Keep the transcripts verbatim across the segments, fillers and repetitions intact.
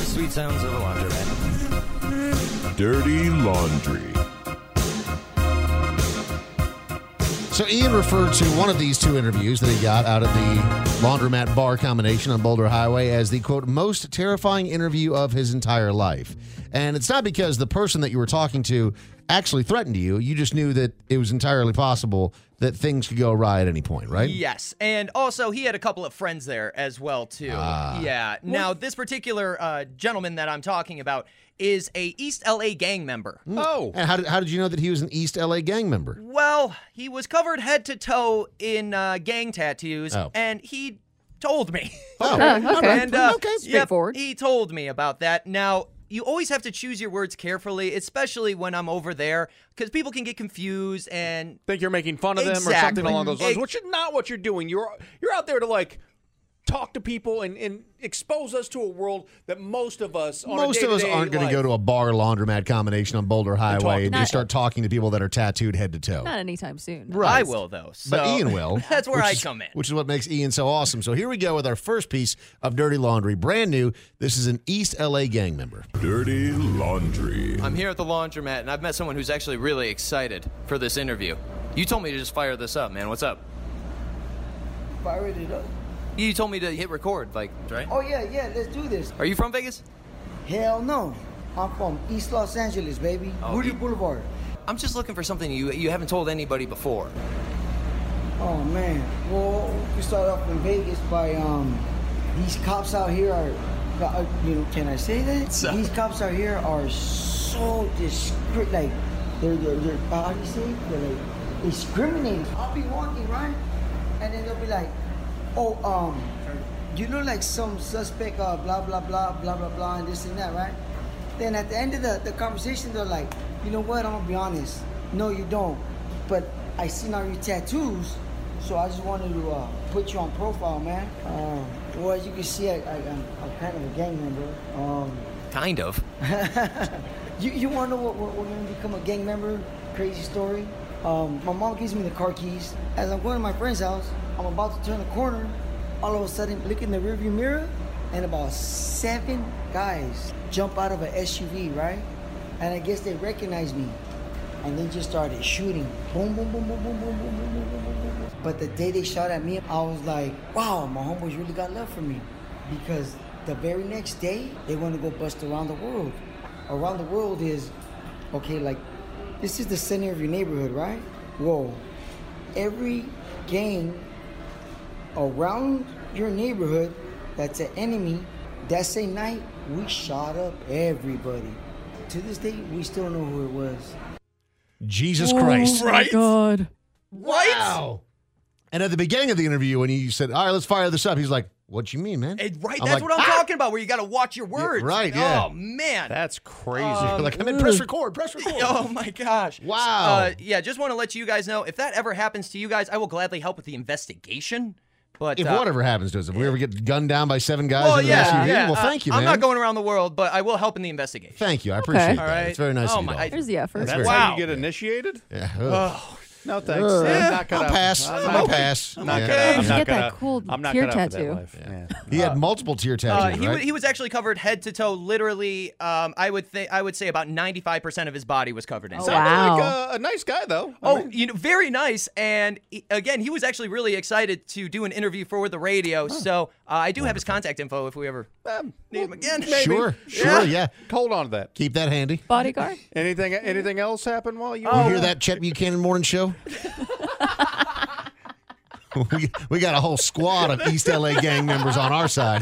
sweet sounds of a laundromat. Dirty Laundry. So Ian referred to one of these two interviews that he got out of the laundromat bar combination on Boulder Highway as the, quote, most terrifying interview of his entire life. And it's not because the person that you were talking to actually threatened you. You just knew that it was entirely possible that things could go awry at any point, right? Yes. And also, he had a couple of friends there as well, too. Ah. Yeah. Now, this particular uh, gentleman that I'm talking about is a East L A gang member. Oh. And how did, how did you know that he was an East L A gang member? Well, he was covered head to toe in uh, gang tattoos, Oh. and he told me. Oh, okay. And, uh, Okay. yep, Straightforward. he told me about that. Now, you always have to choose your words carefully, especially when I'm over there, because people can get confused and Think you're making fun of them or Exactly. something along those lines, Ex- which is not what you're doing. You're you're out there to like talk to people and, and expose us to a world that most of us on Most a of us day-to-day aren't going to life- go to a bar laundromat combination on Boulder Highway and Not- just start talking to people that are tattooed head to toe. Not anytime soon. I will, though. So But Ian will. That's where which I is- come in. Which is what makes Ian so awesome. So here we go with our first piece of Dirty Laundry. Brand new. This is an East L A gang member. Dirty Laundry. I'm here at the laundromat, and I've met someone who's actually really excited for this interview. You told me to just fire this up, man. What's up? Fire it up. You told me to hit record, like, right? Oh, yeah, yeah, let's do this. Are you from Vegas? Hell no. I'm from East Los Angeles, baby. Oh, Woody you- Boulevard. I'm just looking for something you you haven't told anybody before. Oh, man. Well, we start off in Vegas by, um, these cops out here are, uh, you know, can I say that? So- These cops out here are so discreet, like, they're, they're, they're uh, how do you say it? They're like, discriminating. I'll be walking, right? And then they'll be like, oh, um, you look like some suspect, uh, blah, blah, blah, blah, blah, blah, and this and that, right? Then at the end of the, the conversation, they're like, you know what, I'm gonna be honest. No, you don't. But I seen all your tattoos, so I just wanted to uh, put you on profile, man. Um, well, as you can see, I, I, I'm, I'm kind of a gang member. Um, Kind of. you you want to know what, what, what gonna become a gang member? Crazy story. Um, my mom gives me the car keys. As I'm going to my friend's house, I'm about to turn the corner. All of a sudden, look in the rearview mirror, and about seven guys jump out of an S U V, right? And I guess they recognized me, and they just started shooting. Boom, boom, boom, boom, boom, boom, boom, boom, boom, boom, boom, boom. But the day they shot at me, I was like, wow, my homeboys really got love for me, because the very next day they want to go bust around the world. Around the world is okay, like this is the center of your neighborhood, right? Whoa, every gang around your neighborhood that's an enemy, that same night, we shot up everybody. To this day, we still don't know who it was. Jesus Christ. Oh, my God. Wow. And at the beginning of the interview, when he said, all right, let's fire this up, he's like, what you mean, man? Hey, right, I'm that's like, what I'm "Ah!" talking about, where you got to watch your words. right, yeah. Oh, man. That's crazy. Um, like, I'm in press record, press record. Oh, my gosh. Wow. Uh, yeah, just want to let you guys know, if that ever happens to you guys, I will gladly help with the investigation. But If uh, whatever happens to us, if we ever get gunned down by seven guys well, in an yeah, S U V, yeah. well, uh, thank you, man. I'm not going around the world, but I will help in the investigation. Thank you. I appreciate that. All right. It's very nice Oh, of you. my- all. I- There's the effort. That's very- how Wow. you get initiated? Yeah. ugh. No, thanks. Uh, I'm not cut I'll out- pass. I'm I'll not- pass. I'm not Yeah. cut out- I'm You not get cut that out- cool I'm not tear cut out for that tattoo. life. Yeah. He had multiple tear Uh, tattoos, he, right? wa- he was actually covered head to toe. Literally, um, I would think I would say about ninety-five percent of his body was covered in. Oh, sand. wow. Like a, a nice guy, though. I Oh, mean, you know, very nice. And he- again, he was actually really excited to do an interview for the radio. So uh, I do have his contact info if we ever um, need him again. maybe. Sure, sure, yeah. Hold on to that. Keep that handy. Bodyguard? Anything Anything else happen while you You were hear that Chet Buchanan morning show? we, we got a whole squad of East L A gang members on our side.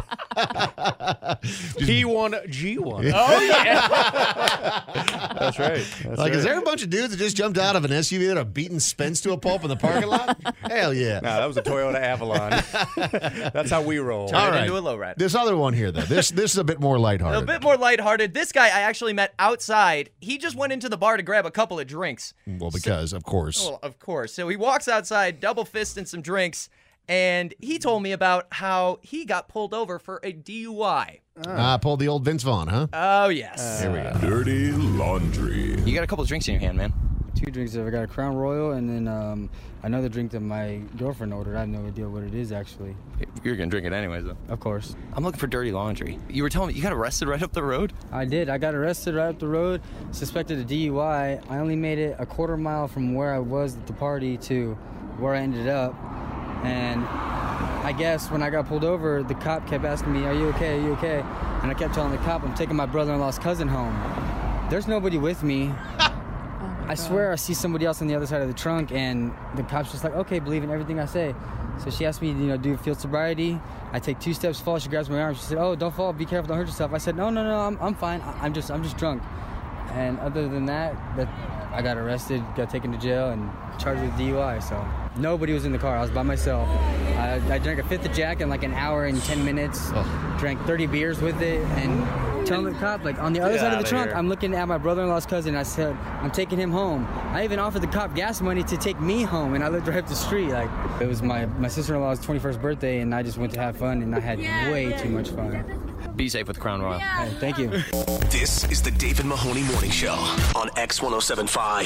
P one G one. Oh yeah. That's right. That's Like, right. is there a bunch of dudes that just jumped out of an S U V that have beaten Spence to a pulp in the parking lot? Hell yeah. No, that was a Toyota Avalon. That's how we roll. Turn All it right. into a lowrider. This other one here, though. This this is a bit more lighthearted. A bit more lighthearted. This guy I actually met outside. He just went into the bar to grab a couple of drinks. Well, because, of course. Well, of course. So he walks outside, double fisting some drinks, and he told me about how he got pulled over for a D U I. Ah, pulled the old Vince Vaughn, huh? Oh, yes. Here we go. Dirty Laundry. You got a couple of drinks in your hand, man. two drinks. I got a Crown Royal and then um, another drink that my girlfriend ordered. I have no idea what it is, actually. You're going to drink it anyways, though. Of course. I'm looking for dirty laundry. You were telling me you got arrested right up the road? I did. I got arrested right up the road, suspected of D U I. I only made it a quarter mile from where I was at the party to where I ended up. And I guess when I got pulled over, the cop kept asking me, are you okay, are you okay? And I kept telling the cop, I'm taking my brother-in-law's cousin home. There's nobody with me. I swear I see somebody else on the other side of the trunk, and the cop's just like, okay, believe in everything I say. So she asked me, you know, do field sobriety. I take two steps, fall. She grabs my arm. She said, oh, don't fall. Be careful. Don't hurt yourself. I said, no, no, no, I'm, I'm fine. I'm just, I'm just drunk. And other than that, that I got arrested, got taken to jail, and charged with D U I. So nobody was in the car. I was by myself. I, I drank a fifth of Jack in like an hour and ten minutes. Oh. Drank thirty beers with it, and telling the cop, like on the other Get side of the outta trunk, here. I'm looking at my brother-in-law's cousin. I said, I'm taking him home. I even offered the cop gas money to take me home, and I lived right up the street. Like it was my my sister-in-law's twenty-first birthday, and I just went to have fun, and I had way too much fun. Be safe with Crown Royal. Hey, thank you. This is the David Mahoney Morning Show on X one oh seven point five.